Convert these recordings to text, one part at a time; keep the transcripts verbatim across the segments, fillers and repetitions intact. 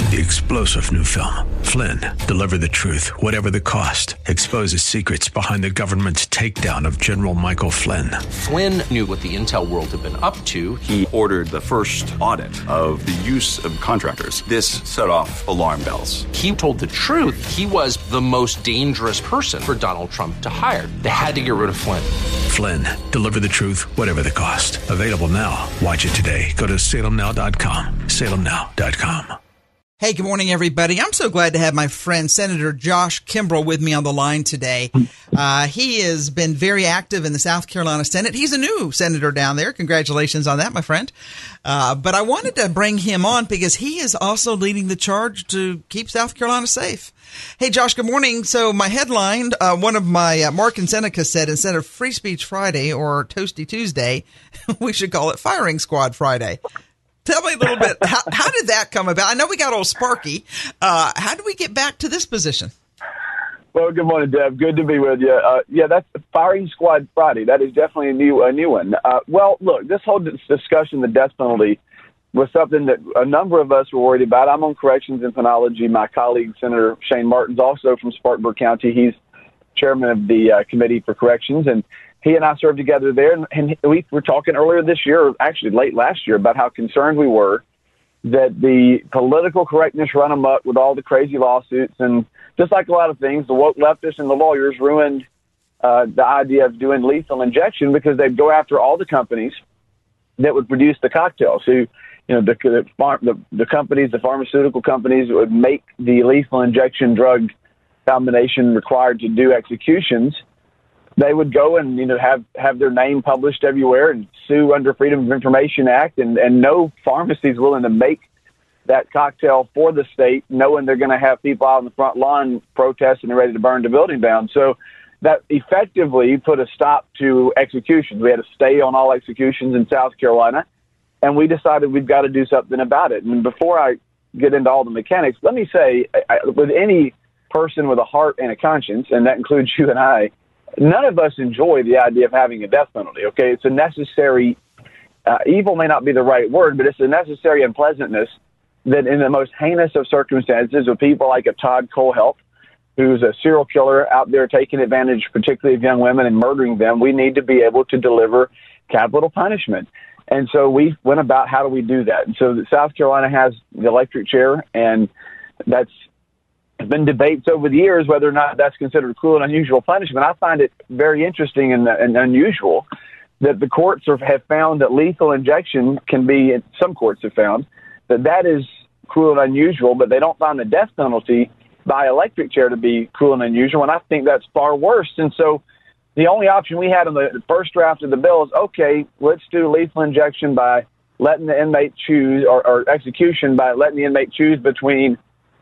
The explosive new film, Flynn, deliver the truth, whatever the cost, exposes secrets behind the government's takedown of General Michael Flynn. Flynn knew what the intel world had been up to. He ordered the first audit of the use of contractors. This set off alarm bells. He told the truth. He was the most dangerous person for Donald Trump to hire. They had to get rid of Flynn. Flynn, deliver the truth, whatever the cost. Available now. Watch it today. Go to salem now dot com. salem now dot com. Hey, good morning, everybody. I'm so glad to have my friend Senator Josh Kimbrell with me on the line today. Uh, he has been very active in the South Carolina Senate. He's a new senator down there. Congratulations on that, my friend. Uh, but I wanted to bring him on because he is also leading the charge to keep South Carolina safe. Hey, Josh, good morning. So my headline, uh, one of my, uh, Mark and Seneca said, instead of Free Speech Friday or Toasty Tuesday, we should call it Firing Squad Friday. Tell me a little bit, how, how did that come about? I know we got old Sparky. Uh, how did we get back to this position? Well, good morning, Deb. Good to be with you. Uh, yeah, that's Firing Squad Friday. That is definitely a new a new one. Uh, well, look, this whole discussion, the death penalty, was something that a number of us were worried about. I'm on corrections and penology. My colleague, Senator Shane Martin's also from Spartanburg County. He's chairman of the uh, Committee for Corrections, and he and I served together there, and, and we were talking earlier this year, or actually late last year, about how concerned we were that the political correctness run amok with all the crazy lawsuits. And just like a lot of things, the woke leftists and the lawyers ruined uh, the idea of doing lethal injection because they'd go after all the companies that would produce the cocktails. So, you know, the, the, the, the companies, the pharmaceutical companies that would make the lethal injection drug combination required to do executions, they would go and, you know, have, have their name published everywhere and sue under Freedom of Information Act, and, and no pharmacy is willing to make that cocktail for the state, knowing they're going to have people out on the front lawn protesting and ready to burn the building down. So that effectively put a stop to executions. We had a stay on all executions in South Carolina, and we decided we've got to do something about it. And before I get into all the mechanics, let me say, I, with any person with a heart and a conscience, and that includes you and I, none of us enjoy the idea of having a death penalty, okay? It's a necessary, uh, evil may not be the right word, but it's a necessary unpleasantness that in the most heinous of circumstances with people like a Todd Kohlhepp, who's a serial killer out there taking advantage particularly of young women and murdering them, we need to be able to deliver capital punishment. And so we went about how do we do that? And so South Carolina has the electric chair, and that's There's been debates over the years whether or not that's considered cruel and unusual punishment. I find it very interesting and, and unusual that the courts are, have found that lethal injection can be, some courts have found, that that is cruel and unusual, but they don't find the death penalty by electric chair to be cruel and unusual, and I think that's far worse. And so the only option we had in the first draft of the bill is, okay, let's do lethal injection by letting the inmate choose, or, or execution by letting the inmate choose between,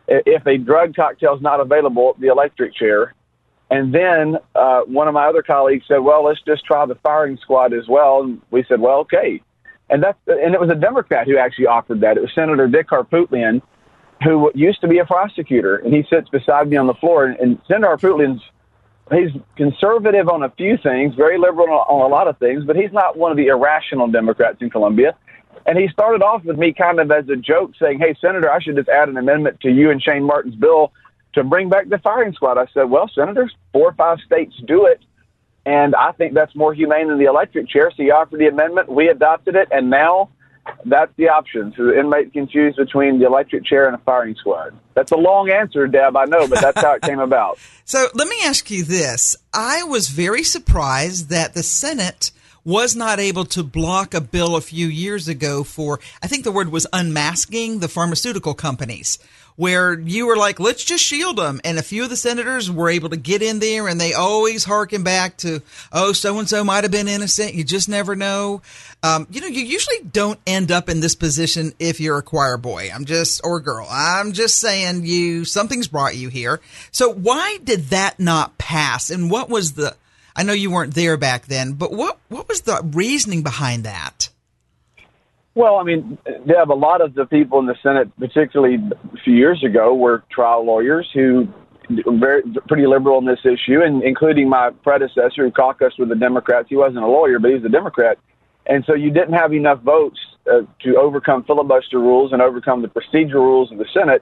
if a drug cocktail is not available, the electric chair. And then uh, one of my other colleagues said, well, let's just try the firing squad as well. And we said, well, okay. And that's, and it was a Democrat who actually offered that. It was Senator Dick Harpootlian, who used to be a prosecutor, and he sits beside me on the floor. And, and Senator Harpootlian's, he's conservative on a few things, very liberal on, on a lot of things, but he's not one of the irrational Democrats in Columbia. And he started off with me kind of as a joke saying, hey, Senator, I should just add an amendment to you and Shane Martin's bill to bring back the firing squad. I said, well, Senators, four or five states do it, and I think that's more humane than the electric chair. So he offered the amendment. We adopted it, and now that's the option. So the inmate can choose between the electric chair and a firing squad. That's a long answer, Deb, I know, but that's how it came about. So let me ask you this. I was very surprised that the Senate was not able to block a bill a few years ago for, I think the word was unmasking the pharmaceutical companies, where you were like, let's just shield them. And a few of the senators were able to get in there, and they always harken back to, oh, so-and-so might have been innocent. You just never know. Um, you know, you usually don't end up in this position if you're a choir boy. I'm just, or girl. I'm just saying you, something's brought you here. So why did that not pass? And what was the, I know you weren't there back then, but what, what was the reasoning behind that? Well, I mean, Deb, a lot of the people in the Senate, particularly a few years ago, were trial lawyers who were very, pretty liberal on this issue, and including my predecessor who caucused with the Democrats. He wasn't a lawyer, but he was a Democrat. And so you didn't have enough votes uh, to overcome filibuster rules and overcome the procedural rules of the Senate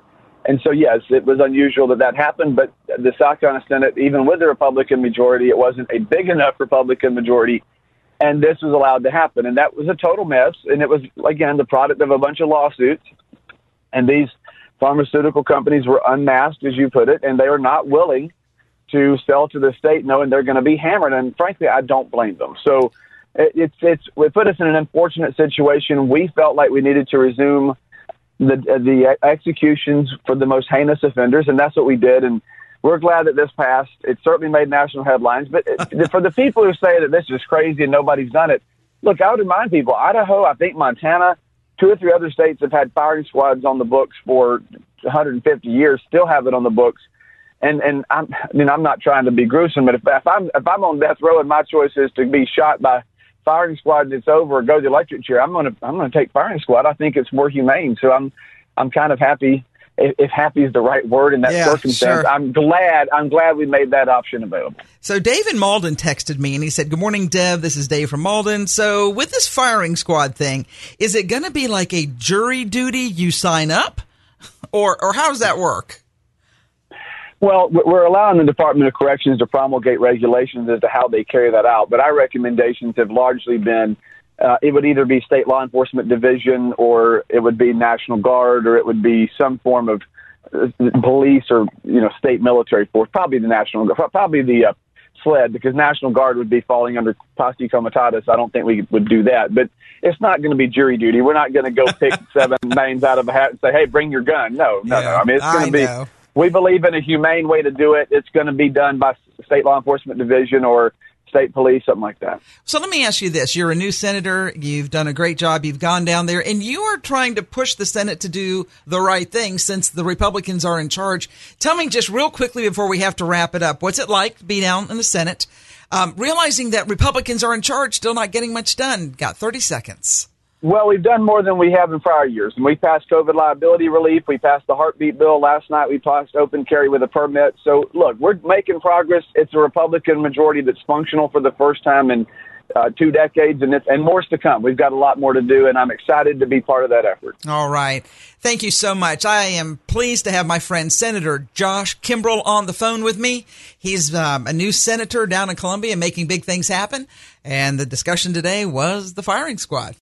And so, yes, it was unusual that that happened, but the South Carolina Senate, even with the Republican majority, it wasn't a big enough Republican majority, and this was allowed to happen. And that was a total mess, and it was, again, the product of a bunch of lawsuits. And these pharmaceutical companies were unmasked, as you put it, and they were not willing to sell to the state knowing they're going to be hammered. And frankly, I don't blame them. So it, it's, it's, it put us in an unfortunate situation. We felt like we needed to resume the the executions for the most heinous offenders, and that's what we did. And we're glad that this passed. It certainly made national headlines. But it, for the people who say that this is crazy and nobody's done it, look, I would remind people, Idaho, I think Montana, two or three other states have had firing squads on the books for one hundred fifty years, still have it on the books. And and I'm, I mean, I'm not trying to be gruesome, but if, if I'm if I'm on death row and my choice is to be shot by firing squad and it's over, or go to the electric chair, I'm gonna I'm gonna take firing squad. I think it's more humane. So I'm I'm kind of happy, if, if happy is the right word in that yeah, circumstance. Sure. I'm glad I'm glad we made that option available. So Dave in Malden texted me and he said, "Good morning, Deb. This is Dave from Malden. So with this firing squad thing, is it going to be like a jury duty? You sign up, or or how does that work?" Well, we're allowing the Department of Corrections to promulgate regulations as to how they carry that out. But our recommendations have largely been uh, it would either be state law enforcement division, or it would be National Guard, or it would be some form of uh, police or, you know, state military force, probably the National Guard, probably the uh, SLED, because National Guard would be falling under posse comitatus. I don't think we would do that. But it's not going to be jury duty. We're not going to go pick seven names out of a hat and say, hey, bring your gun. No, no, yeah, no. I mean, it's going to be... Know. We believe in a humane way to do it. It's going to be done by state law enforcement division or state police, something like that. So let me ask you this. You're a new senator. You've done a great job. You've gone down there, and you are trying to push the Senate to do the right thing since the Republicans are in charge. Tell me just real quickly before we have to wrap it up, what's it like to be down in the Senate, um, realizing that Republicans are in charge, still not getting much done? Got thirty seconds. Well, we've done more than we have in prior years. And we passed COVID liability relief. We passed the heartbeat bill last night. We passed open carry with a permit. So, look, we're making progress. It's a Republican majority that's functional for the first time in uh, two decades, and, it's, and more's to come. We've got a lot more to do, and I'm excited to be part of that effort. All right. Thank you so much. I am pleased to have my friend Senator Josh Kimbrell on the phone with me. He's um, a new senator down in Columbia making big things happen, and the discussion today was the firing squad.